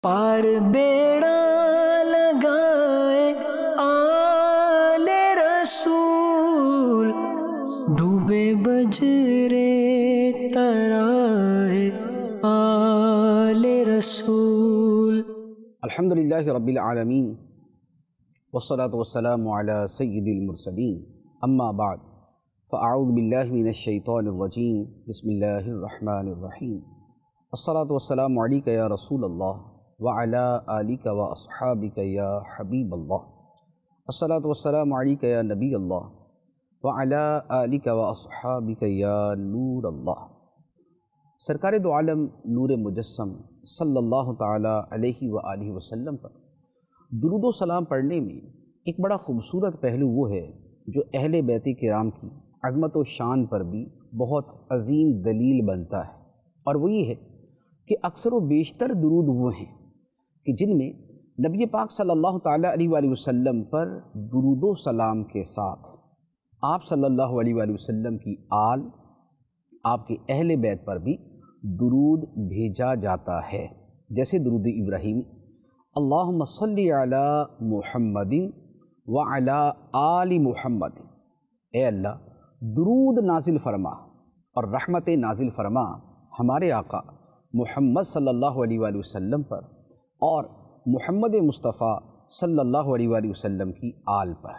پار بیڑا لگائے آل رسول، ڈوبے بجرے ترائے آل رسول۔ الحمدللہ رب العالمین والصلاة والسلام علی سید المرسلین، اما بعد فاعوذ باللہ من الشیطان الرجیم، بسم اللہ الرحمن الرحیم۔ الصلاة والسلام علیک یا رسول اللہ وعلی آلک واصحابک یا حبیب اللہ۔ الصلاة والسلام علیک یا نبی اللہ وعلی آلک واصحابک یا نور اللہ۔ سرکار دو عالم نور مجسم صلی اللہ تعالیٰ علیہ وآلہ وسلم پر درود و سلام پڑھنے میں ایک بڑا خوبصورت پہلو وہ ہے جو اہل بیت کرام کی عظمت و شان پر بھی بہت عظیم دلیل بنتا ہے، اور وہ یہ ہے کہ اکثر و بیشتر درود وہ ہیں کہ جن میں نبی پاک صلی اللہ تعالیٰ علیہ وآلہ وسلم پر درود و سلام کے ساتھ آپ صلی اللہ علیہ وآلہ وسلم کی آل، آپ کے اہل بیت پر بھی درود بھیجا جاتا ہے، جیسے درود ابراہیمی، اللہم صلی علی محمد وعلی آل محمد، اے اللہ درود نازل فرما اور رحمت نازل فرما ہمارے آقا محمد صلی اللہ علیہ وآلہ وسلم پر اور محمد مصطفیٰ صلی اللہ علیہ وآلہ وسلم کی آل پر۔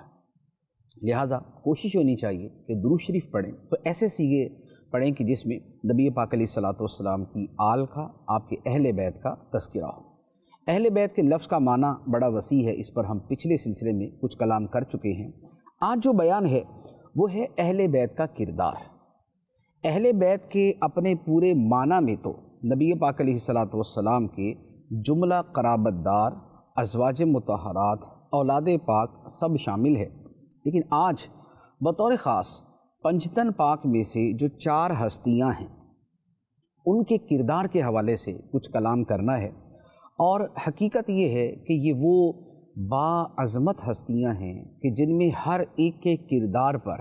لہذا کوشش ہونی چاہیے کہ درود شریف پڑھیں تو ایسے سیغے پڑھیں کہ جس میں نبی پاک علیہ السلام کی آل کا، آپ کے اہل بیت کا تذکرہ ہو۔ اہل بیت کے لفظ کا معنی بڑا وسیع ہے، اس پر ہم پچھلے سلسلے میں کچھ کلام کر چکے ہیں۔ آج جو بیان ہے وہ ہے اہل بیت کا کردار۔ اہل بیت کے اپنے پورے معنی میں تو نبی پاک علیہ السلام کے جملہ قرابت دار، ازواج مطہرات، اولاد پاک سب شامل ہے، لیکن آج بطور خاص پنجتن پاک میں سے جو 4 ہستیاں ہیں ان کے کردار کے حوالے سے کچھ کلام کرنا ہے، اور حقیقت یہ ہے کہ یہ وہ باعظمت ہستیاں ہیں کہ جن میں ہر ایک کے کردار پر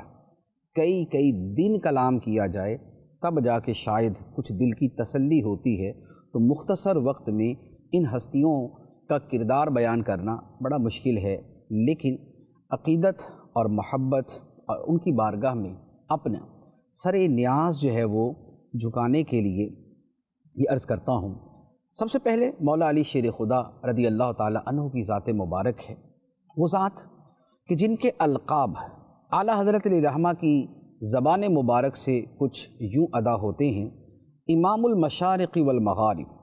کئی دن کلام کیا جائے تب جا کے شاید کچھ دل کی تسلی ہوتی ہے۔ تو مختصر وقت میں ان ہستیوں کا کردار بیان کرنا بڑا مشکل ہے، لیکن عقیدت اور محبت اور ان کی بارگاہ میں اپنا سر نیاز جو ہے وہ جھکانے کے لیے یہ عرض کرتا ہوں۔ سب سے پہلے مولا علی شیر خدا رضی اللہ تعالیٰ عنہ کی ذات مبارک ہے، وہ ذات کہ جن کے القاب اعلیٰ حضرت علیہ رحمہ کی زبان مبارک سے کچھ یوں ادا ہوتے ہیں: امام المشارق والمغارب،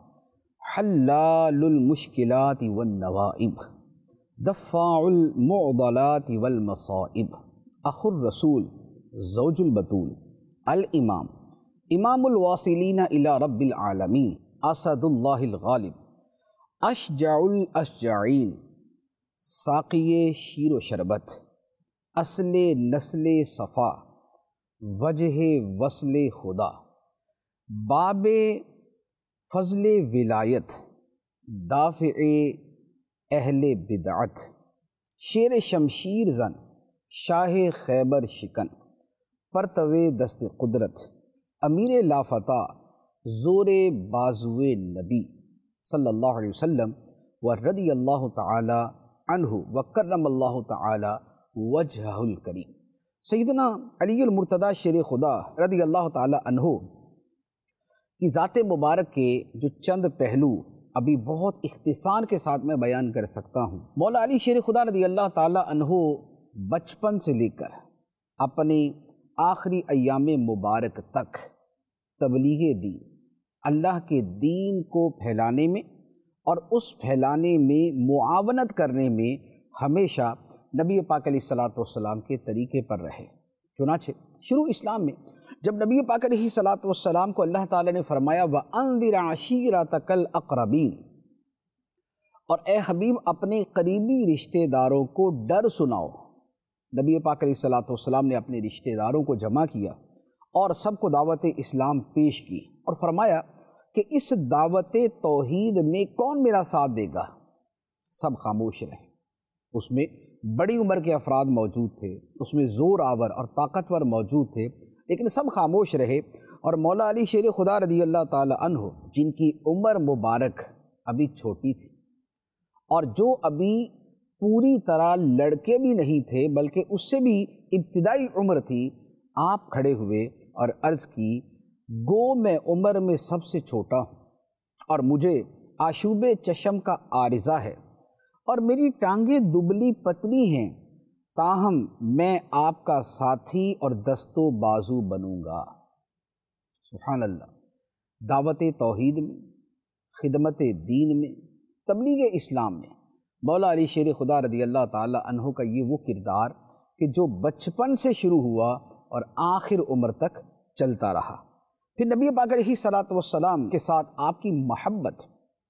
حلال المشکلات والنوائب، دفاع المعضلات والمصائب، اخو الرسول، زوج البتول، الامام، امام الواصلین الی رب العالمین، اسد اللہ الغالب، اشجع الاشجعین، ساقی شیر و شربت، اصل نسل صفا، وجہ وصل خدا، باب فضل ولایت، دافع اہل بدعت، شیر شمشیر زن، شاہ خیبر شکن، پرتو دست قدرت، امیر لافتہ، زور بازوے نبی صلی اللہ علیہ وسلم، ورضی اللہ تعالی عنہ وکرم اللہ تعالی وجہہ الکریم۔ سیدنا علی المرتضیٰ شیر خدا رضی اللہ تعالی عنہ کی ذات مبارک کے جو چند پہلو ابھی بہت اختصار کے ساتھ میں بیان کر سکتا ہوں۔ مولا علی شیر خدا رضی اللہ تعالی عنہ بچپن سے لے کر اپنے آخری ایام مبارک تک تبلیغ دین، اللہ کے دین کو پھیلانے میں اور اس پھیلانے میں معاونت کرنے میں ہمیشہ نبی پاک علیہ السلام کے طریقے پر رہے۔ چنانچہ شروع اسلام میں جب نبی پاک علیہ السلام کو اللہ تعالیٰ نے فرمایا وَأَنذِرْ عَشِيرَتَكَ الْأَقْرَبِينَ، اور اے حبیب اپنے قریبی رشتہ داروں کو ڈر سناؤ، نبی پاک علیہ السلام نے اپنے رشتہ داروں کو جمع کیا اور سب کو دعوت اسلام پیش کی اور فرمایا کہ اس دعوت توحید میں کون میرا ساتھ دے گا؟ سب خاموش رہے۔ اس میں بڑی عمر کے افراد موجود تھے، اس میں زور آور اور طاقتور موجود تھے، لیکن سب خاموش رہے، اور مولا علی شیر خدا رضی اللہ تعالی عنہ جن کی عمر مبارک ابھی چھوٹی تھی، اور جو ابھی پوری طرح لڑکے بھی نہیں تھے بلکہ اس سے بھی ابتدائی عمر تھی، آپ کھڑے ہوئے اور عرض کی، گو میں عمر میں سب سے چھوٹا ہوں اور مجھے آشوب چشم کا عارضہ ہے اور میری ٹانگیں دبلی پتلی ہیں، تاہم میں آپ کا ساتھی اور دست و بازو بنوں گا۔ سبحان اللہ۔ دعوت توحید میں، خدمت دین میں، تبلیغ اسلام میں مولا علی شیر خدا رضی اللہ تعالی عنہ کا یہ وہ کردار کہ جو بچپن سے شروع ہوا اور آخر عمر تک چلتا رہا۔ پھر نبی پاک علیہ الصلوۃ والسلام کے ساتھ آپ کی محبت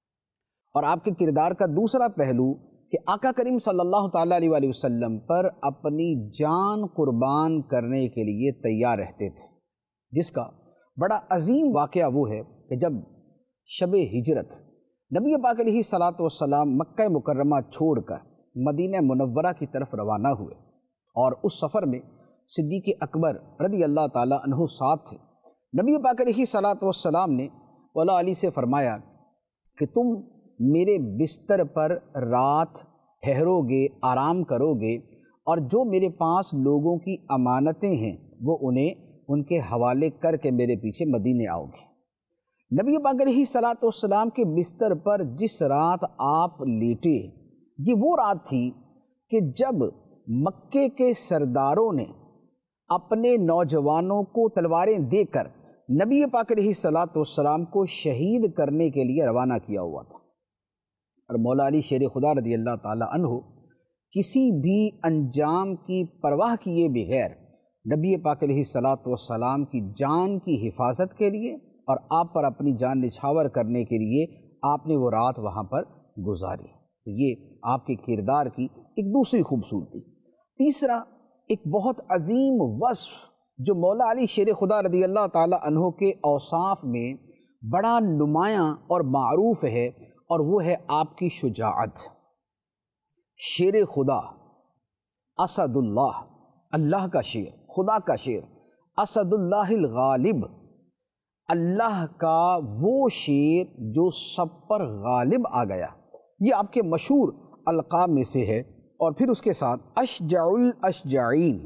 اور آپ کے کردار کا دوسرا پہلو کہ آقا کریم صلی اللہ تعالیٰ علیہ وآلہ وسلم پر اپنی جان قربان کرنے کے لیے تیار رہتے تھے، جس کا بڑا عظیم واقعہ وہ ہے کہ جب شب ہجرت نبی پاک علیہ الصلوۃ والسلام مکہ مکرمہ چھوڑ کر مدینہ منورہ کی طرف روانہ ہوئے، اور اس سفر میں صدیق اکبر رضی اللہ تعالیٰ عنہ ساتھ تھے۔ نبی پاک علیہ الصلوۃ والسلام نے مولا علی سے فرمایا کہ تم میرے بستر پر رات ٹھہرو گے، آرام کرو گے، اور جو میرے پاس لوگوں کی امانتیں ہیں وہ انہیں ان کے حوالے کر کے میرے پیچھے مدینے آؤ گے۔ نبی پاک علیہ الصلوۃ والسلام کے بستر پر جس رات آپ لیٹے، یہ وہ رات تھی کہ جب مکے کے سرداروں نے اپنے نوجوانوں کو تلواریں دے کر نبی پاک علیہ الصلوۃ والسلام کو شہید کرنے کے لیے روانہ کیا ہوا تھا، اور مولا علی شیر خدا رضی اللہ تعالی عنہ کسی بھی انجام کی پرواہ کیے بغیر نبی پاک علیہ الصلوۃ والسلام کی جان کی حفاظت کے لیے اور آپ پر اپنی جان نچھاور کرنے کے لیے آپ نے وہ رات وہاں پر گزاری۔ تو یہ آپ کے کردار کی ایک دوسری خوبصورتی۔ تیسرا ایک بہت عظیم وصف جو مولا علی شیر خدا رضی اللہ تعالی عنہ کے اوصاف میں بڑا نمایاں اور معروف ہے، اور وہ ہے آپ کی شجاعت۔ شیر خدا، اسد اللہ، اللہ کا شیر، خدا کا شیر، اسد اللہ الغالب، اللہ کا وہ شیر جو سب پر غالب آ گیا، یہ آپ کے مشہور القاب میں سے ہے۔ اور پھر اس کے ساتھ اشجع الاشجعین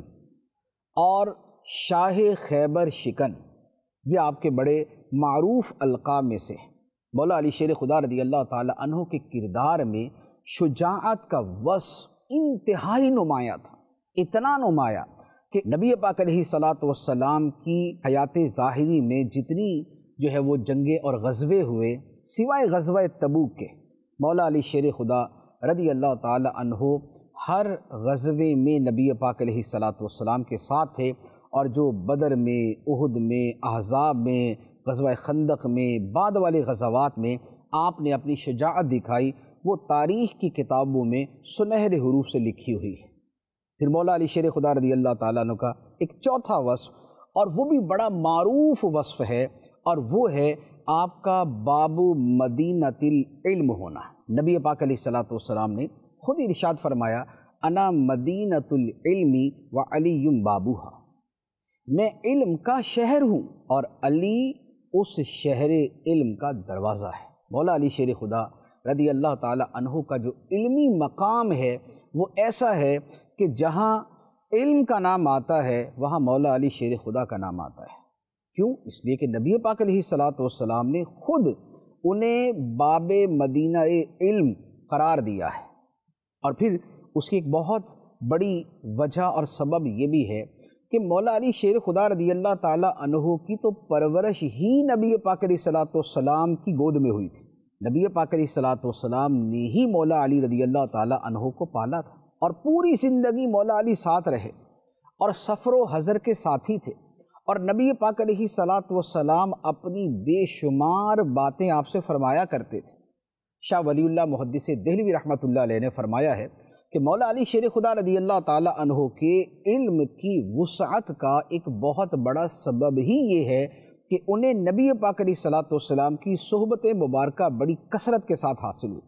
اور شاہ خیبر شکن، یہ آپ کے بڑے معروف القاب میں سے ہے۔ مولا علی شیر خدا رضی اللہ تعالی عنہ کے کردار میں شجاعت کا وصف انتہائی نمایاں تھا، اتنا نمایاں کہ نبی پاک علیہ الصلوۃ والسلام کی حیات ظاہری میں جتنی جو ہے وہ جنگیں اور غزوے ہوئے سوائے غزوہ تبوک کے، مولا علی شیر خدا رضی اللہ تعالی عنہ ہر غزوے میں نبی پاک علیہ الصلوۃ والسلام کے ساتھ تھے، اور جو بدر میں، احد میں، احزاب میں، غزوہ خندق میں، بعد والے غزوات میں آپ نے اپنی شجاعت دکھائی، وہ تاریخ کی کتابوں میں سنہرے حروف سے لکھی ہوئی ہے۔ پھر مولا علی شیر خدا رضی اللہ تعالیٰ عنہ کا ایک چوتھا وصف، اور وہ بھی بڑا معروف وصف ہے، اور وہ ہے آپ کا باب مدینۃ العلم ہونا۔ نبی پاک علیہ الصلوۃ والسلام نے خود ارشاد فرمایا، انا مدینۃ العلم وعلی بابوہا، میں علم کا شہر ہوں اور علی اس شہر علم کا دروازہ ہے۔ مولا علی شیر خدا رضی اللہ تعالی عنہ کا جو علمی مقام ہے وہ ایسا ہے کہ جہاں علم کا نام آتا ہے وہاں مولا علی شیر خدا کا نام آتا ہے۔ کیوں؟ اس لیے کہ نبی پاک علیہ الصلوۃ والسلام نے خود انہیں باب مدینہ علم قرار دیا ہے۔ اور پھر اس کی ایک بہت بڑی وجہ اور سبب یہ بھی ہے کہ مولا علی شیر خدا رضی اللہ تعالی عنہ کی تو پرورش ہی نبی پاک علیہ الصلوۃ والسلام کی گود میں ہوئی تھی۔ نبی پاک علیہ الصلوۃ والسلام نے ہی مولا علی رضی اللہ تعالی عنہ کو پالا تھا، اور پوری زندگی مولا علی ساتھ رہے اور سفر و حضر کے ساتھی تھے، اور نبی پاک علیہ الصلوۃ والسلام اپنی بے شمار باتیں آپ سے فرمایا کرتے تھے۔ شاہ ولی اللہ محدث دہلوی رحمۃ اللہ علیہ نے فرمایا ہے کہ مولا علی شیر خدا رضی اللہ تعالی عنہ کے علم کی وسعت کا ایک بہت بڑا سبب ہی یہ ہے کہ انہیں نبی پاک علیہ الصلوۃ والسلام کی صحبت مبارکہ بڑی کثرت کے ساتھ حاصل ہوئی،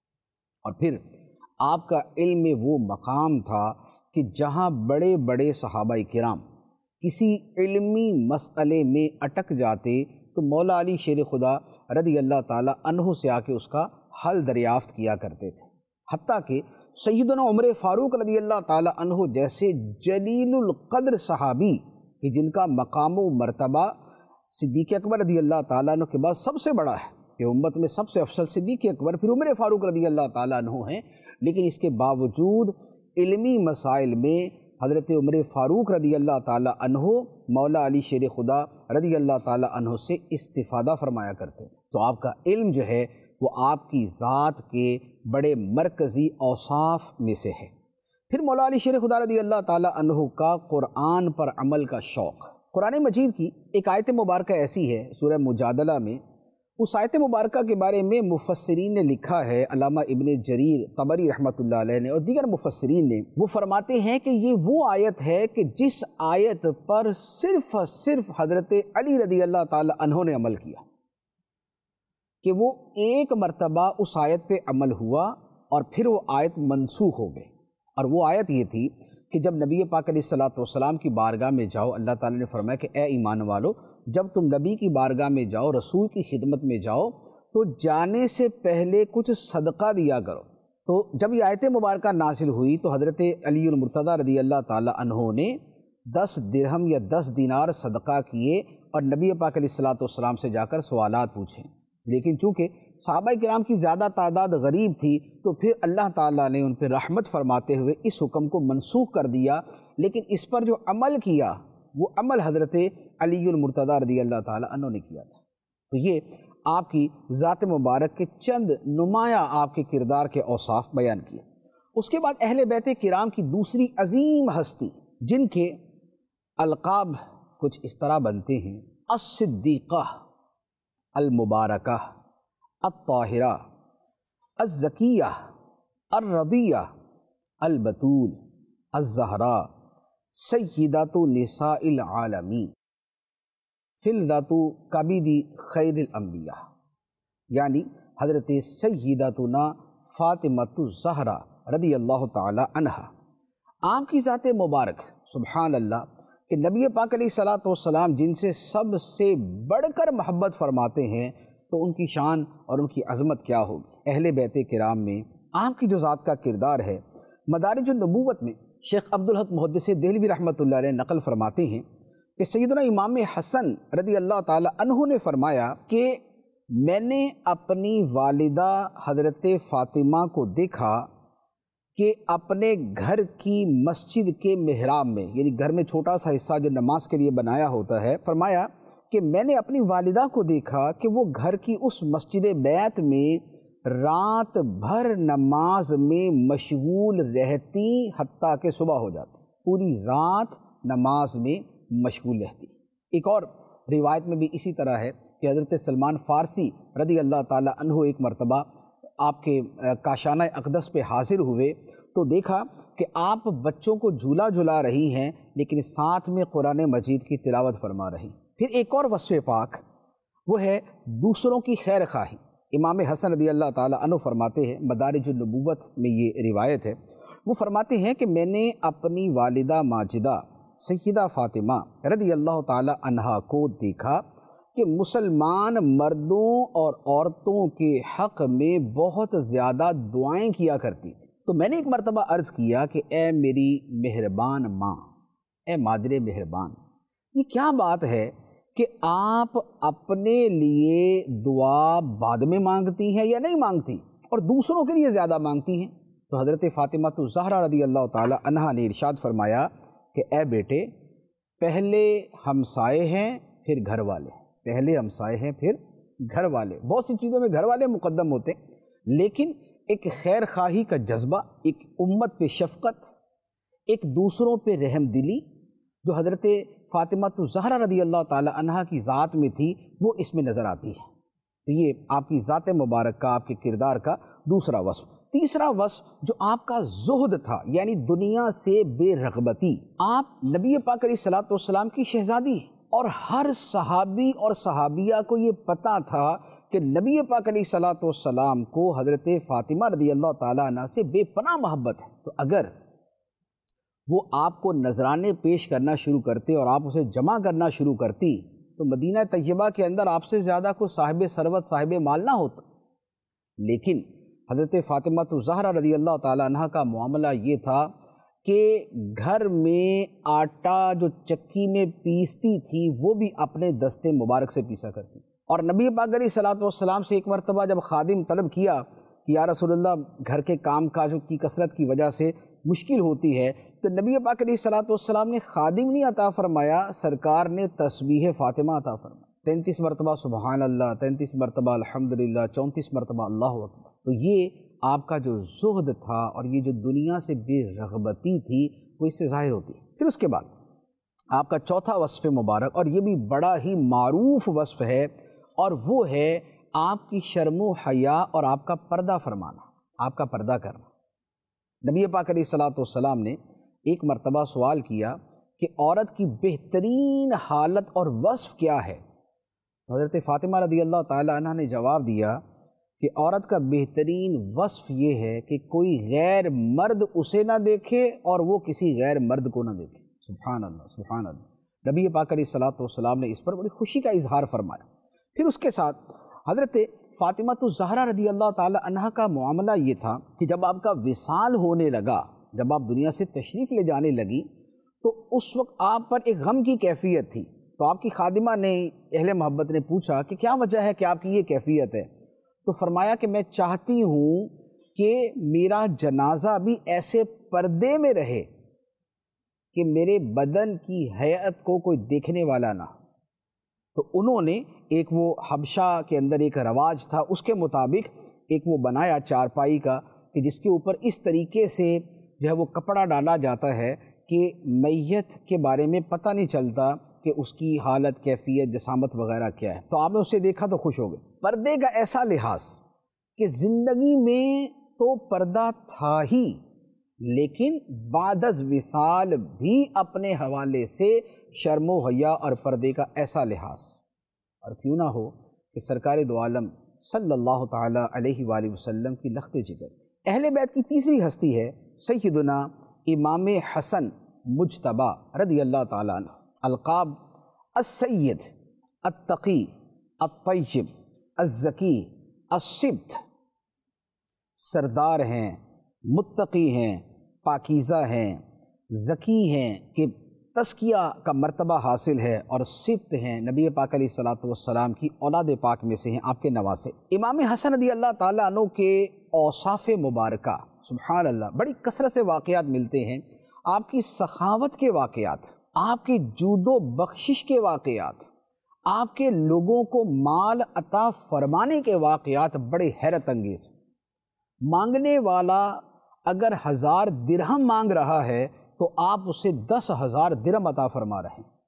اور پھر آپ کا علم میں وہ مقام تھا کہ جہاں بڑے بڑے صحابہ کرام کسی علمی مسئلے میں اٹک جاتے تو مولا علی شیر خدا رضی اللہ تعالی عنہ سے آ کے اس کا حل دریافت کیا کرتے تھے، حتیٰ کہ سیدنا عمر فاروق رضی اللہ تعالی عنہ جیسے جلیل القدر صحابی کہ جن کا مقام و مرتبہ صدیق اکبر رضی اللہ تعالیٰ عنہ کے بعد سب سے بڑا ہے، کہ امت میں سب سے افضل صدیق اکبر پھر عمر فاروق رضی اللہ تعالیٰ عنہ ہیں، لیکن اس کے باوجود علمی مسائل میں حضرت عمر فاروق رضی اللہ تعالیٰ عنہ مولا علی شیر خدا رضی اللہ تعالیٰ عنہ سے استفادہ فرمایا کرتے تھے۔ تو آپ کا علم جو ہے وہ آپ کی ذات کے بڑے مرکزی اوصاف میں سے ہے۔ پھر مولا علی شیر خدا رضی اللہ تعالیٰ عنہ کا قرآن پر عمل کا شوق۔ قرآن مجید کی ایک آیت مبارکہ ایسی ہے سورہ مجادلہ میں، اس آیت مبارکہ کے بارے میں مفسرین نے لکھا ہے، علامہ ابن جریر طبری رحمۃ اللہ علیہ نے اور دیگر مفسرین نے، وہ فرماتے ہیں کہ یہ وہ آیت ہے کہ جس آیت پر صرف حضرت علی رضی اللہ تعالی عنہ نے عمل کیا، کہ وہ ایک مرتبہ اس آیت پہ عمل ہوا اور پھر وہ آیت منسوخ ہو گئی، اور وہ آیت یہ تھی کہ جب نبی پاک علیہ الصلوۃ والسلام کی بارگاہ میں جاؤ، اللہ تعالیٰ نے فرمایا کہ اے ایمان والو، جب تم نبی کی بارگاہ میں جاؤ، رسول کی خدمت میں جاؤ، تو جانے سے پہلے کچھ صدقہ دیا کرو۔ تو جب یہ آیت مبارکہ نازل ہوئی تو حضرت علی المرتضیٰ رضی اللہ تعالی عنہ نے 10 درہم یا 10 دینار صدقہ کیے اور نبی پاک علیہ الصلوۃ والسلام سے جا کر سوالات پوچھے، لیکن چونکہ صحابہ کرام کی زیادہ تعداد غریب تھی تو پھر اللہ تعالیٰ نے ان پہ رحمت فرماتے ہوئے اس حکم کو منسوخ کر دیا، لیکن اس پر جو عمل کیا وہ عمل حضرت علی المرتضیٰ رضی اللہ تعالیٰ عنہ نے کیا تھا۔ تو یہ آپ کی ذات مبارک کے چند نمایاں آپ کے کردار کے اوصاف بیان کیے۔ اس کے بعد اہل بیت کرام کی دوسری عظیم ہستی جن کے القاب کچھ اس طرح بنتے ہیں: الصدیقہ، المبارکہ، الطاہرہ، الزکیہ، الرضیہ، البتول، الزہراء، سیدات نساء العالمین، فلذات کبید خیر الانبیاء، یعنی حضرت سیداتنا فاطمۃ الزہرا رضی اللہ تعالی عنہا۔ آپ کی ذات مبارک، سبحان اللہ، کہ نبی پاک علیہ الصلوۃ والسلام جن سے سب سے بڑھ کر محبت فرماتے ہیں، تو ان کی شان اور ان کی عظمت کیا ہوگی۔ اہل بیت کرام میں آپ کی جو ذات کا کردار ہے، مدارج النبوت میں شیخ عبدالحق محدث دہلوی رحمۃ اللہ علیہ نقل فرماتے ہیں کہ سیدنا امام حسن رضی اللہ تعالی عنہ نے فرمایا کہ میں نے اپنی والدہ حضرت فاطمہ کو دیکھا کہ اپنے گھر کی مسجد کے محراب میں، یعنی گھر میں چھوٹا سا حصہ جو نماز کے لیے بنایا ہوتا ہے، فرمایا کہ میں نے اپنی والدہ کو دیکھا کہ وہ گھر کی اس مسجد بیت میں رات بھر نماز میں مشغول رہتی حتیٰ کہ صبح ہو جاتی، پوری رات نماز میں مشغول رہتی۔ ایک اور روایت میں بھی اسی طرح ہے کہ حضرت سلمان فارسی رضی اللہ تعالی عنہ ایک مرتبہ آپ کے کاشانہ اقدس پہ حاضر ہوئے تو دیکھا کہ آپ بچوں کو جھولا جھلا رہی ہیں لیکن ساتھ میں قرآن مجید کی تلاوت فرما رہی۔ پھر ایک اور وصف پاک وہ ہے دوسروں کی خیر خواہی۔ امام حسن رضی اللہ تعالی عنہ فرماتے ہیں، مدارج النبوت میں یہ روایت ہے، وہ فرماتے ہیں کہ میں نے اپنی والدہ ماجدہ سیدہ فاطمہ رضی اللہ تعالی عنہا کو دیکھا کہ مسلمان مردوں اور عورتوں کے حق میں بہت زیادہ دعائیں کیا کرتی تھی۔ تو میں نے ایک مرتبہ عرض کیا کہ اے میری مہربان ماں، اے مادر مہربان، یہ کیا بات ہے کہ آپ اپنے لیے دعا بعد میں مانگتی ہیں یا نہیں مانگتی اور دوسروں کے لیے زیادہ مانگتی ہیں؟ تو حضرت فاطمہ الزہرا رضی اللہ تعالی عنہا نے ارشاد فرمایا کہ اے بیٹے، پہلے ہمسائے ہیں پھر گھر والے، پہلے ہمسائے ہیں پھر گھر والے۔ بہت سی چیزوں میں گھر والے مقدم ہوتے ہیں، لیکن ایک خیر خواہی کا جذبہ، ایک امت پہ شفقت، ایک دوسروں پہ رحم دلی جو حضرت فاطمہ الزہرا رضی اللہ تعالی عنہا کی ذات میں تھی، وہ اس میں نظر آتی ہے۔ تو یہ آپ کی ذات مبارک کا، آپ کے کردار کا دوسرا وصف۔ تیسرا وصف جو آپ کا زہد تھا، یعنی دنیا سے بے رغبتی۔ آپ نبی پاک علیہ الصلوۃ والسلام کی شہزادی ہیں اور ہر صحابی اور صحابیہ کو یہ پتہ تھا کہ نبی پاک علیہ الصلوۃ والسلام کو حضرت فاطمہ رضی اللہ تعالیٰ عنہ سے بے پناہ محبت ہے۔ تو اگر وہ آپ کو نذرانے پیش کرنا شروع کرتے اور آپ اسے جمع کرنا شروع کرتی تو مدینہ طیبہ کے اندر آپ سے زیادہ کوئی صاحب ثروت، صاحب مال نہ ہوتا، لیکن حضرت فاطمہ الزہرا رضی اللہ تعالیٰ عنہ کا معاملہ یہ تھا کہ گھر میں آٹا جو چکی میں پیستی تھی وہ بھی اپنے دستے مبارک سے پیسا کرتی، اور نبی پاک علیہ الصلوۃ والسلام سے ایک مرتبہ جب خادم طلب کیا کہ یا رسول اللہ گھر کے کام کاجوں کی کثرت کی وجہ سے مشکل ہوتی ہے، تو نبی پاک علیہ الصلوۃ والسلام نے خادم نہیں عطا فرمایا، سرکار نے تسبیح فاطمہ عطا فرمایا، 33 مرتبہ سبحان اللہ، 33 مرتبہ الحمدللہ، 34 مرتبہ اللہ اکبر۔ تو یہ آپ کا جو زہد تھا اور یہ جو دنیا سے بے رغبتی تھی وہ اس سے ظاہر ہوتی ہے۔ پھر اس کے بعد آپ کا چوتھا وصف مبارک، اور یہ بھی بڑا ہی معروف وصف ہے، اور وہ ہے آپ کی شرم و حیا اور آپ کا پردہ فرمانا، آپ کا پردہ کرنا۔ نبی پاک علیہ الصلوۃ والسلام نے ایک مرتبہ سوال کیا کہ عورت کی بہترین حالت اور وصف کیا ہے؟ حضرت فاطمہ رضی اللہ تعالی عنہ نے جواب دیا کہ عورت کا بہترین وصف یہ ہے کہ کوئی غیر مرد اسے نہ دیکھے اور وہ کسی غیر مرد کو نہ دیکھے۔ سبحان اللہ، سبحان اللہ۔ نبی پاک علیہ الصلوۃ والسلام نے اس پر بڑی خوشی کا اظہار فرمایا۔ پھر اس کے ساتھ حضرت فاطمہ الزہرا رضی اللہ تعالی عنہ کا معاملہ یہ تھا کہ جب آپ کا وصال ہونے لگا، جب آپ دنیا سے تشریف لے جانے لگی، تو اس وقت آپ پر ایک غم کی کیفیت تھی، تو آپ کی خادمہ نے، اہل محبت نے پوچھا کہ کیا وجہ ہے کہ آپ کی یہ کیفیت ہے؟ تو فرمایا کہ میں چاہتی ہوں کہ میرا جنازہ بھی ایسے پردے میں رہے کہ میرے بدن کی ہیئت کو کوئی دیکھنے والا نہ۔ تو انہوں نے ایک وہ حبشہ کے اندر ایک رواج تھا، اس کے مطابق ایک وہ بنایا چارپائی کا کہ جس کے اوپر اس طریقے سے جو ہے وہ کپڑا ڈالا جاتا ہے کہ میت کے بارے میں پتہ نہیں چلتا کہ اس کی حالت، کیفیت، جسامت وغیرہ کیا ہے۔ تو آپ نے اسے دیکھا تو خوش ہو گئے۔ پردے کا ایسا لحاظ کہ زندگی میں تو پردہ تھا ہی، لیکن بعد از وصال بھی اپنے حوالے سے شرم و حیا اور پردے کا ایسا لحاظ، اور کیوں نہ ہو کہ سرکار دو عالم صلی اللہ تعالی علیہ وآلہ وسلم کی لخت جگر تھی۔ اہل بیت کی تیسری ہستی ہے سیدنا امام حسن مجتبی رضی اللہ تعالیٰ عنہ، القاب السید، التقی، الطیب، الزکی، الصبت، سردار ہیں، متقی ہیں، پاکیزہ ہیں، زکی ہیں کہ تزکیہ کا مرتبہ حاصل ہے، اور صبت ہیں، نبی پاک علیہ الصلوۃ والسلام کی اولاد پاک میں سے ہیں، آپ کے نواسے۔ امام حسن رضی اللہ تعالیٰ عنہ کے اوصاف مبارکہ سبحان اللہ بڑی کثرت سے واقعات ملتے ہیں، آپ کی سخاوت کے واقعات، آپ کے جود و بخشش کے واقعات، آپ کے لوگوں کو مال عطا فرمانے کے واقعات بڑے حیرت انگیز۔ مانگنے والا اگر 1000 درہم مانگ رہا ہے تو آپ اسے 10,000 درہم عطا فرما رہے ہیں۔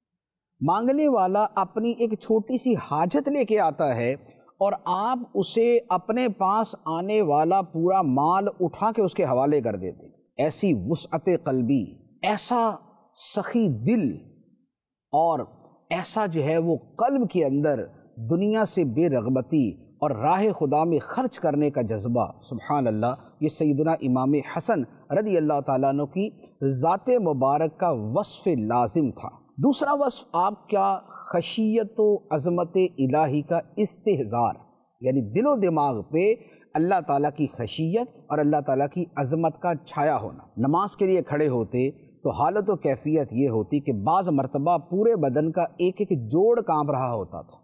مانگنے والا اپنی ایک چھوٹی سی حاجت لے کے آتا ہے اور آپ اسے اپنے پاس آنے والا پورا مال اٹھا کے اس کے حوالے کر دیتے۔ ایسی وسعت قلبی، ایسا سخی دل، اور ایسا جو ہے وہ قلب کے اندر دنیا سے بے رغبتی اور راہ خدا میں خرچ کرنے کا جذبہ، سبحان اللہ، یہ سیدنا امام حسن رضی اللہ تعالیٰ عنہ کی ذات مبارک کا وصف لازم تھا۔ دوسرا وصف آپ کا خشیت و عظمت الہی کا استحضار، یعنی دل و دماغ پہ اللہ تعالیٰ کی خشیت اور اللہ تعالیٰ کی عظمت کا چھایا ہونا۔ نماز کے لیے کھڑے ہوتے تو حالت و کیفیت یہ ہوتی کہ بعض مرتبہ پورے بدن کا ایک ایک جوڑ کانپ رہا ہوتا تھا،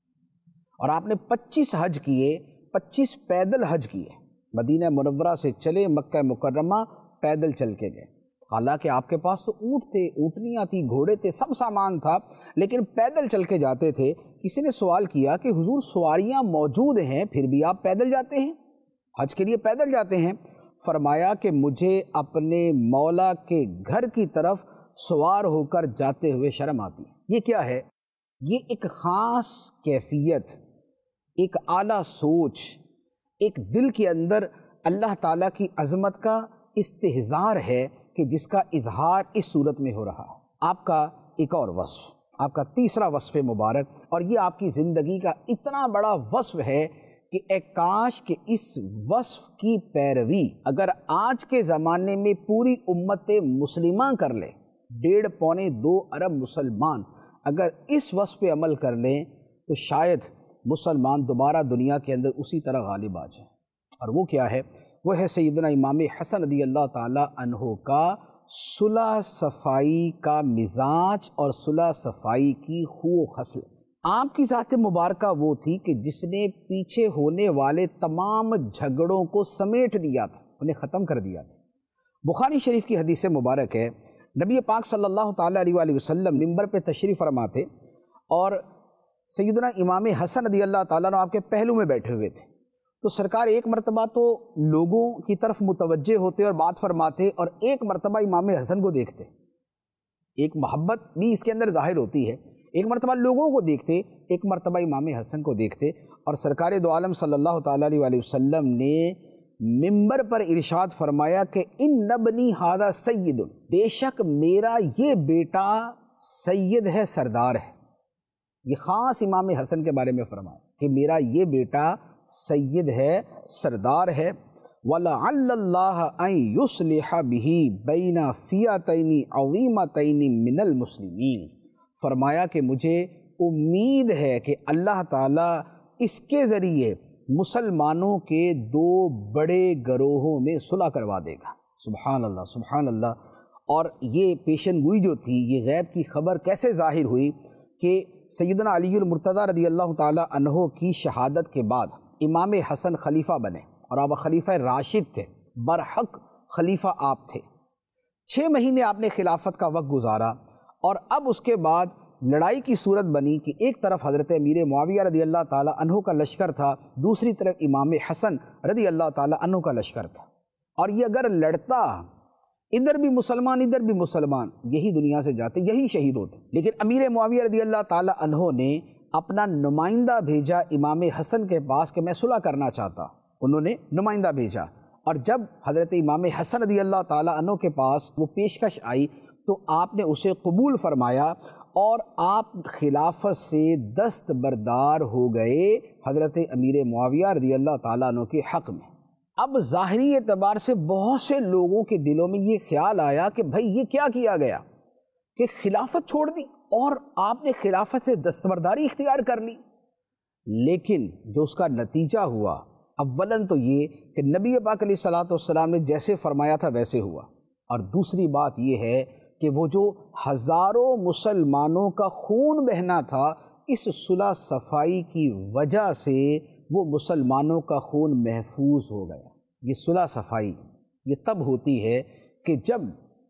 اور آپ نے 25 حج کیے، 25 پیدل حج کیے، مدینہ منورہ سے چلے مکہ مکرمہ، پیدل چل کے گئے۔ حالانکہ آپ کے پاس تو اونٹ تھے، اونٹنیاں تھیں، گھوڑے تھے، سب سامان تھا، لیکن پیدل چل کے جاتے تھے۔ کسی نے سوال کیا کہ حضور سواریاں موجود ہیں پھر بھی آپ پیدل جاتے ہیں، حج کے لیے پیدل جاتے ہیں؟ فرمایا کہ مجھے اپنے مولا کے گھر کی طرف سوار ہو کر جاتے ہوئے شرم آتی ہے۔ یہ کیا ہے؟ یہ ایک خاص کیفیت، ایک اعلیٰ سوچ، ایک دل کے اندر اللہ تعالیٰ کی عظمت کا استحضار ہے کہ جس کا اظہار اس صورت میں ہو رہا ہے۔ آپ کا ایک اور وصف، آپ کا تیسرا وصف مبارک، اور یہ آپ کی زندگی کا اتنا بڑا وصف ہے کہ اے کاش کہ اس وصف کی پیروی اگر آج کے زمانے میں پوری امت مسلمہ کر لے، 1.5 2 ارب مسلمان اگر اس وصف پہ عمل کر لیں تو شاید مسلمان دوبارہ دنیا کے اندر اسی طرح غالب آ جائیں، اور وہ کیا ہے؟ وہ ہے سیدنا امام حسن رضی اللہ تعالی عنہ کا صلح صفائی کا مزاج اور صلح صفائی کی خو و خصلت۔ آپ کی ذات مبارکہ وہ تھی کہ جس نے پیچھے ہونے والے تمام جھگڑوں کو سمیٹ دیا تھا، انہیں ختم کر دیا تھا۔ بخاری شریف کی حدیث مبارک ہے، نبی پاک صلی اللہ تعالیٰ علیہ وآلہ وسلم منبر پہ تشریف فرما تھے اور سیدنا امام حسن رضی اللہ تعالیٰ عنہ آپ کے پہلو میں بیٹھے ہوئے تھے، تو سرکار ایک مرتبہ تو لوگوں کی طرف متوجہ ہوتے اور بات فرماتے، اور ایک مرتبہ امام حسن کو دیکھتے۔ ایک محبت بھی اس کے اندر ظاہر ہوتی ہے، ایک مرتبہ لوگوں کو دیکھتے، ایک مرتبہ امام حسن کو دیکھتے، اور سرکار دو عالم صلی اللہ تعالیٰ علیہ وآلہ وسلم نے منبر پر ارشاد فرمایا کہ ان ابنی ھذا سید، بے شک میرا یہ بیٹا سید ہے، سردار ہے۔ یہ خاص امام حسن کے بارے میں فرمایا کہ میرا یہ بیٹا سید ہے، سردار ہے۔ وَلَعَلَّ اللَّهَ أَن يُصْلِحَ بِهِ بَيْنَ فِئَتَيْنِ عَظِيمَتَيْنِ مِنَ الْمُسْلِمِينَ، فرمایا کہ مجھے امید ہے کہ اللہ تعالیٰ اس کے ذریعے مسلمانوں کے دو بڑے گروہوں میں صلح کروا دے گا۔ سبحان اللہ، سبحان اللہ۔ اور یہ پیشن گوئی جو تھی، یہ غیب کی خبر کیسے ظاہر ہوئی کہ سیدنا علی المرتضیٰ رضی اللہ تعالیٰ عنہ کی شہادت کے بعد امام حسن خلیفہ بنے، اور آپ خلیفہ راشد تھے، برحق خلیفہ آپ تھے۔ 6 مہینے آپ نے خلافت کا وقت گزارا، اور اب اس کے بعد لڑائی کی صورت بنی کہ ایک طرف حضرت امیر معاویہ رضی اللہ تعالیٰ عنہ کا لشکر تھا، دوسری طرف امام حسن رضی اللہ تعالیٰ عنہ کا لشکر تھا، اور یہ اگر لڑتا، ادھر بھی مسلمان ادھر بھی مسلمان، یہی دنیا سے جاتے، یہی شہید ہوتے۔ لیکن امیر معاویہ رضی اللہ تعالیٰ عنہ نے اپنا نمائندہ بھیجا امام حسن کے پاس کہ میں صلح کرنا چاہتا، انہوں نے نمائندہ بھیجا، اور جب حضرت امام حسن رضی اللہ تعالیٰ عنہ کے پاس وہ پیشکش آئی تو آپ نے اسے قبول فرمایا، اور آپ خلافت سے دستبردار ہو گئے حضرت امیر معاویہ رضی اللہ تعالیٰ عنہ کے حق میں۔ اب ظاہری اعتبار سے بہت سے لوگوں کے دلوں میں یہ خیال آیا کہ بھائی یہ کیا کیا گیا کہ خلافت چھوڑ دی اور آپ نے خلافت سے دستبرداری اختیار کر لی۔ لیکن جو اس کا نتیجہ ہوا، اولاً تو یہ کہ نبی پاک علیہ الصلوۃ والسلام نے جیسے فرمایا تھا ویسے ہوا، اور دوسری بات یہ ہے کہ وہ جو ہزاروں مسلمانوں کا خون بہنا تھا، اس صلح صفائی کی وجہ سے وہ مسلمانوں کا خون محفوظ ہو گیا۔ یہ صلح صفائی یہ تب ہوتی ہے کہ جب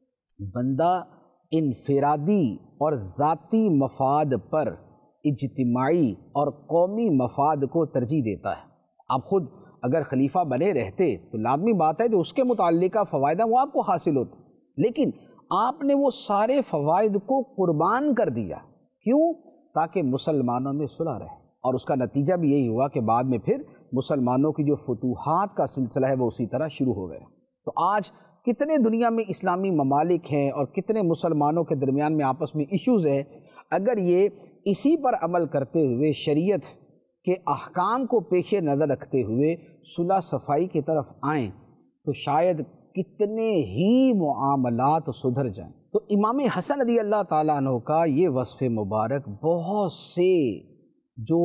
بندہ انفرادی اور ذاتی مفاد پر اجتماعی اور قومی مفاد کو ترجیح دیتا ہے۔ آپ خود اگر خلیفہ بنے رہتے تو لازمی بات ہے جو اس کے متعلقہ فوائد ہیں وہ آپ کو حاصل ہوتے، لیکن آپ نے وہ سارے فوائد کو قربان کر دیا۔ کیوں؟ تاکہ مسلمانوں میں صلح رہے، اور اس کا نتیجہ بھی یہی ہوا کہ بعد میں پھر مسلمانوں کی جو فتوحات کا سلسلہ ہے وہ اسی طرح شروع ہو گیا۔ تو آج کتنے دنیا میں اسلامی ممالک ہیں اور کتنے مسلمانوں کے درمیان میں آپس میں ایشوز ہیں، اگر یہ اسی پر عمل کرتے ہوئے شریعت کے احکام کو پیش نظر رکھتے ہوئے صلح صفائی کی طرف آئیں تو شاید کتنے ہی معاملات سدھر جائیں۔ تو امام حسن رضی اللہ تعالیٰ عنہ کا یہ وصف مبارک بہت سے جو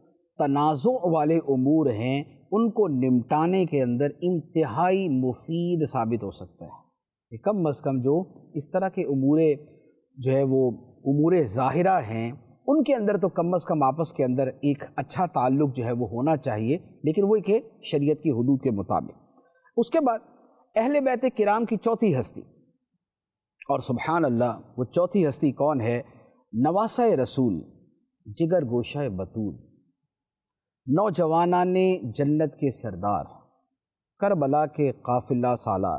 تنازع والے امور ہیں ان کو نمٹانے کے اندر انتہائی مفید ثابت ہو سکتا ہے۔ کم از کم جو اس طرح کے امور جو ہے وہ امور ظاہرہ ہیں ان کے اندر تو کم از کم آپس کے اندر ایک اچھا تعلق جو ہے وہ ہونا چاہیے، لیکن وہ کہ شریعت کی حدود کے مطابق۔ اس کے بعد اہل بیت کرام کی چوتھی ہستی، اور سبحان اللہ وہ چوتھی ہستی کون ہے؟ نواسہ رسول، جگر گوشہ بطول، نوجوانان جنت کے سردار، کربلا کے قافلہ سالار،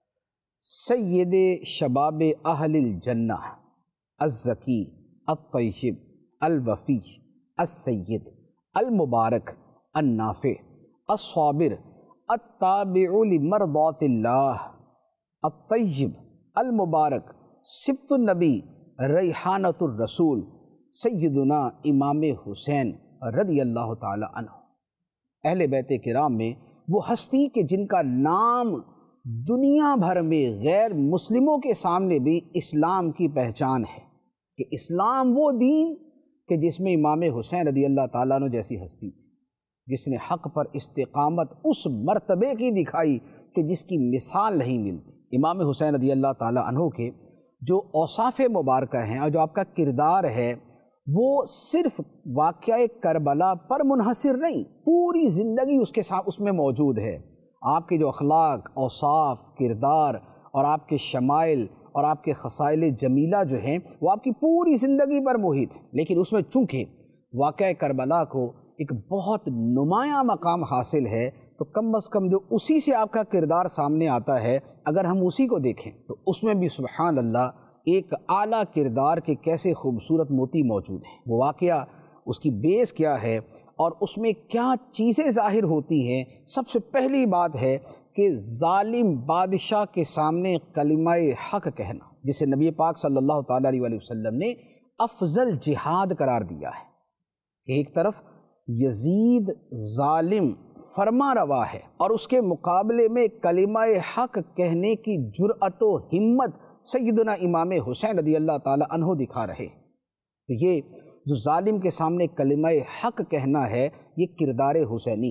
سید شباب اہل الجنہ، الزکی، الطیب، الوفی، السید، المبارک، النافع، الصابر، التابع لمرضات اللہ، الطیب، المبارک، سبط النبی، ریحانۃ الرسول، سیدنا امام حسین رضی اللہ تعالی عنہ۔ اہل بیت کرام میں وہ ہستی کہ جن کا نام دنیا بھر میں غیر مسلموں کے سامنے بھی اسلام کی پہچان ہے، کہ اسلام وہ دین کہ جس میں امام حسین رضی اللہ تعالیٰ عنہ جیسی ہستی تھی، جس نے حق پر استقامت اس مرتبے کی دکھائی کہ جس کی مثال نہیں ملتی۔ امام حسین رضی اللہ تعالیٰ عنہ کے جو اوصاف مبارکہ ہیں اور جو آپ کا کردار ہے وہ صرف واقعہ کربلا پر منحصر نہیں، پوری زندگی اس میں موجود ہے۔ آپ کے جو اخلاق، اوصاف، کردار اور آپ کے شمائل اور آپ کے خصائل جمیلہ جو ہیں وہ آپ کی پوری زندگی پر محیط ہیں، لیکن اس میں چونکہ واقعہ کربلا کو ایک بہت نمایاں مقام حاصل ہے تو کم از کم جو اسی سے آپ کا کردار سامنے آتا ہے، اگر ہم اسی کو دیکھیں تو اس میں بھی سبحان اللہ ایک اعلیٰ کردار کے کیسے خوبصورت موتی موجود ہیں۔ وہ واقعہ، اس کی بیس کیا ہے اور اس میں کیا چیزیں ظاہر ہوتی ہیں؟ سب سے پہلی بات ہے کہ ظالم بادشاہ کے سامنے کلمہ حق کہنا، جسے نبی پاک صلی اللہ تعالیٰ علیہ وسلم نے افضل جہاد قرار دیا ہے، کہ ایک طرف یزید ظالم فرما روا ہے اور اس کے مقابلے میں کلمہ حق کہنے کی جرأت و ہمت سیدنا امام حسین رضی اللہ تعالیٰ عنہ دکھا رہے۔ تو یہ جو ظالم کے سامنے کلمہ حق کہنا ہے یہ کردار حسینی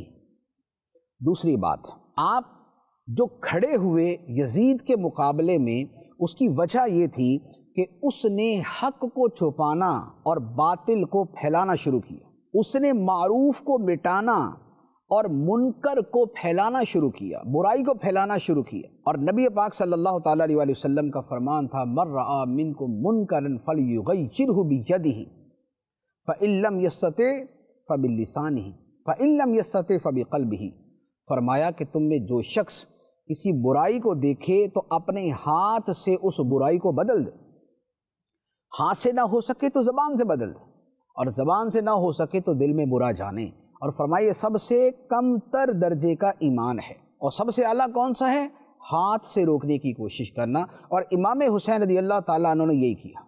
ہے۔ دوسری بات، آپ جو کھڑے ہوئے یزید کے مقابلے میں، اس کی وجہ یہ تھی کہ اس نے حق کو چھپانا اور باطل کو پھیلانا شروع کیا، اس نے معروف کو مٹانا اور منکر کو پھیلانا شروع کیا، برائی کو پھیلانا شروع کیا۔ اور نبی پاک صلی اللہ تعالیٰ علیہ وسلم کا فرمان تھا من رأى منکم منکرا فلیغیرہ بیدہ فإن لم یستطع فبلسانہ فإن لم یستطع فبقلبہ۔ فرمایا کہ تم میں جو شخص کسی برائی کو دیکھے تو اپنے ہاتھ سے اس برائی کو بدل دے، ہاتھ سے نہ ہو سکے تو زبان سے بدل دے، اور زبان سے نہ ہو سکے تو دل میں برا جانے۔ اور فرمائیے سب سے کم تر درجے کا ایمان ہے، اور سب سے اعلیٰ کون سا ہے؟ ہاتھ سے روکنے کی کوشش کرنا۔ اور امام حسین رضی اللہ تعالیٰ عنہ نے یہی کیا۔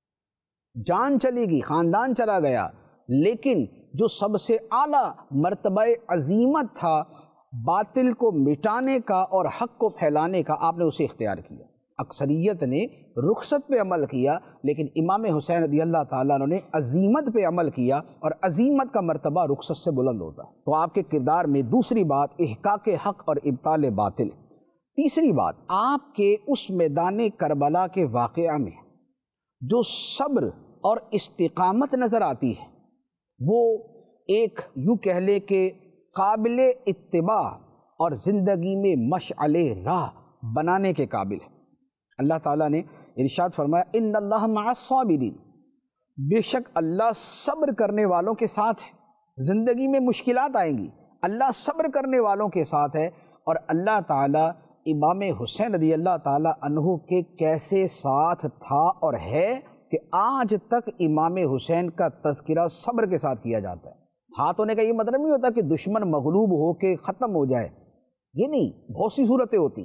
جان چلی گئی، خاندان چلا گیا، لیکن جو سب سے اعلیٰ مرتبہ عظیمت تھا باطل کو مٹانے کا اور حق کو پھیلانے کا، آپ نے اسے اختیار کیا۔ اکثریت نے رخصت پہ عمل کیا، لیکن امام حسین رضی اللہ تعالیٰ عنہ نے عظیمت پہ عمل کیا، اور عظیمت کا مرتبہ رخصت سے بلند ہوتا ہے۔ تو آپ کے کردار میں دوسری بات احقاق حق اور ابطال باطل۔ تیسری بات، آپ کے اس میدان کربلا کے واقعہ میں جو صبر اور استقامت نظر آتی ہے وہ ایک یوں کہہ لے کہ قابل اتباع اور زندگی میں مشعل راہ بنانے کے قابل ہے۔ اللہ تعالیٰ نے ارشاد فرمایا ان اللہ مع الصابرین، بے شک اللہ صبر کرنے والوں کے ساتھ ہے۔ زندگی میں مشکلات آئیں گی، اللہ صبر کرنے والوں کے ساتھ ہے۔ اور اللہ تعالیٰ امام حسین رضی اللہ تعالیٰ عنہ کے کیسے ساتھ تھا اور ہے کہ آج تک امام حسین کا تذکرہ صبر کے ساتھ کیا جاتا ہے۔ ساتھ ہونے کا یہ مطلب نہیں ہوتا کہ دشمن مغلوب ہو کے ختم ہو جائے، یہ نہیں، بہت سی صورتیں ہوتی۔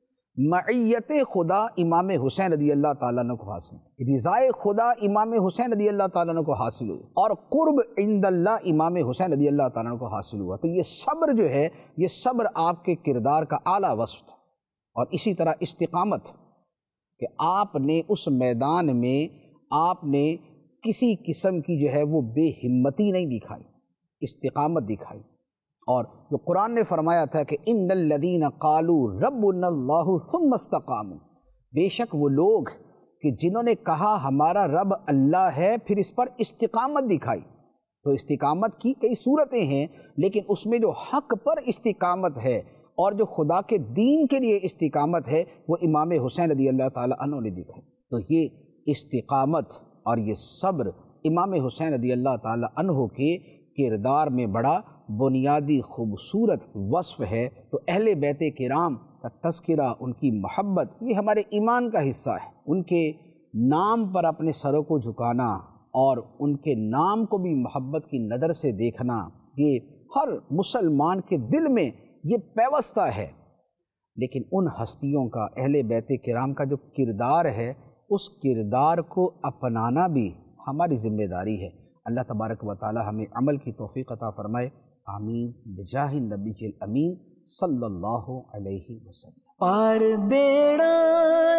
معیت خدا امام حسین رضی اللہ تعالیٰ عنہ کو حاصل، رضائے خدا امام حسین رضی اللہ تعالیٰ عنہ کو حاصل ہوئی، اور قرب عند اللہ امام حسین رضی اللہ تعالیٰ عنہ کو حاصل ہوا۔ تو یہ صبر جو ہے، یہ صبر آپ کے کردار کا اعلیٰ وصف تھا۔ اور اسی طرح استقامت، کہ آپ نے اس میدان میں آپ نے کسی قسم کی جو ہے وہ بے ہمتی نہیں دکھائی، استقامت دکھائی۔ اور جو قرآن نے فرمایا تھا کہ ان الذین قالوا ربنا اللہ ثم استقاموا، بے شک وہ لوگ کہ جنہوں نے کہا ہمارا رب اللہ ہے پھر اس پر استقامت دکھائی۔ تو استقامت کی کئی صورتیں ہیں، لیکن اس میں جو حق پر استقامت ہے اور جو خدا کے دین کے لیے استقامت ہے وہ امام حسین رضی اللہ تعالیٰ عنہ نے دکھائی۔ تو یہ استقامت اور یہ صبر امام حسین رضی اللہ تعالیٰ عنہ کے کردار میں بڑا بنیادی خوبصورت وصف ہے۔ تو اہل بیت کرام کا تذکرہ، ان کی محبت، یہ ہمارے ایمان کا حصہ ہے۔ ان کے نام پر اپنے سروں کو جھکانا اور ان کے نام کو بھی محبت کی نظر سے دیکھنا، یہ ہر مسلمان کے دل میں یہ پیوستہ ہے۔ لیکن ان ہستیوں کا، اہل بیت کرام کا جو کردار ہے، اس کردار کو اپنانا بھی ہماری ذمہ داری ہے۔ اللہ تبارک و تعالی ہمیں عمل کی توفیق عطا فرمائے، آمین بجاہ النبی الامین صلی اللہ علیہ وسلم۔ پار بیڑا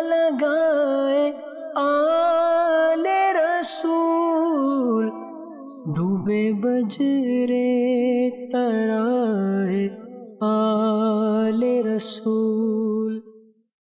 لگائے آل رسول، ڈوبے بجرے ترائے آل رسول